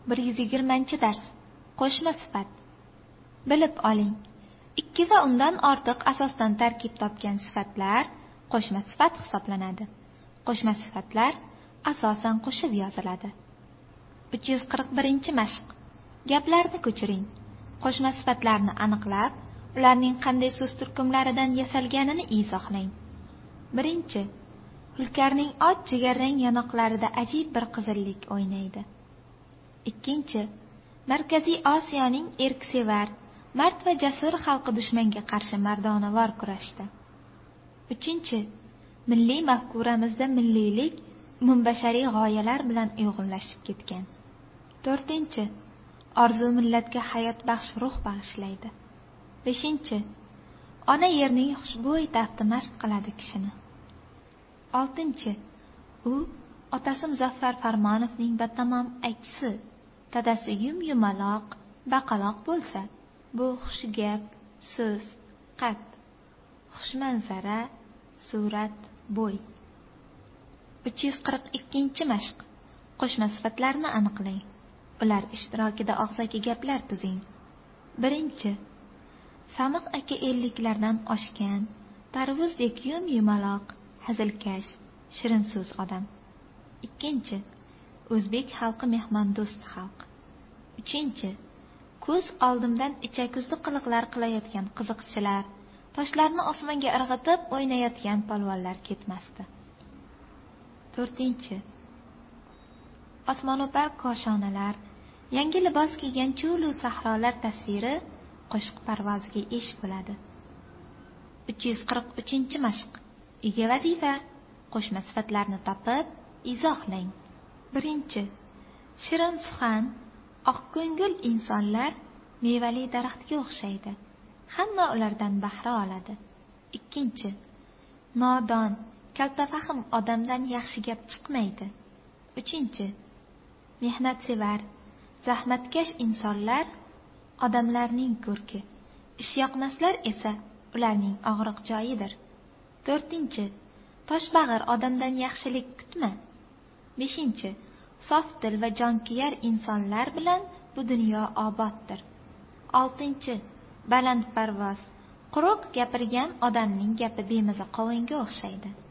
120-dars. Qo'shma sifat. Bilib oling. 2 va undan ortiq asosdan tarkib topgan sifatlar qo'shma sifat hisoblanadi. Qo'shma sifatlar asosan qo'shib yoziladi. 341-mashq. Gaplarni ko'chiring. Qo'shma sifatlarni aniqlab, ularning qanday so'z turkumlaridan yasalganini izohlang. 1. Hulkarning och jigarrang yonoqlarida ajib bir qizillik o'ynaydi. 2. Markaziy Osiyoning erksevar, mard va jasur xalqi dushmanga qarshi mardonavor kurashdi. 3. Milliy mafkuramizda milliylik umumbashariy g'oyalar bilan uyg'unlashib ketgan. 4. Orzu millatga hayot baxsh ruh bag'ishlaydi. 5. Ona yerning xushbo'y tafti mast qiladi kishini. 6. U otasi Muzaffar Farmonovning batamom aksi, dadasi yumaloq, baqaloq bo'lsa, bu xushgap, so'z, qad, xushmanzara, surat, bo'y. 342-mashq. Qo'shma sifatlarni aniqlang. Ular ishtirokida og'zaki gaplar tuzing. 1. Samiq aka 50lardan oshgan, tarvuzdek yumaloq, hazilkash, shirin so'z odam. 2. O'zbek xalqi mehmondo'st xalq. 3. Ko'z oldimdan ichakuzli qiliqlar qilayotgan qiziqchilar, toshlarni osmonga irg'itib o'ynayotgan polvonlar ketmasdi. 4. Osmono'par koshonalar, yangi libos kiygan cho'lu sahrolar tasviri qo'shiq parvoziga ish bo'ladi. 343-mashq. Uyga vazifa. Qo'shma sifatlarni topib, izohlang. 1. Shirin suxan, oqko'ngil insonlar mevali daraxtga o'xshaydi. Hamma ulardan bahra oladi. 2. Nodon, kaltafahm odamdan yaxshi gap chiqmaydi. 3. Mehnatsevar, zahmatkash insonlar odamlarning ko'rki, ishyoqmaslar esa ularning og'riq joyidir. 4. Toshbag'ir odamdan yaxshilik kutma. 5. Sof dil va jonkuyar insonlar bilan bu dunyo oboddir. 6. Balandparvoz, quruq gapirgan odamning gapi bemaza qovunga o'xshaydi.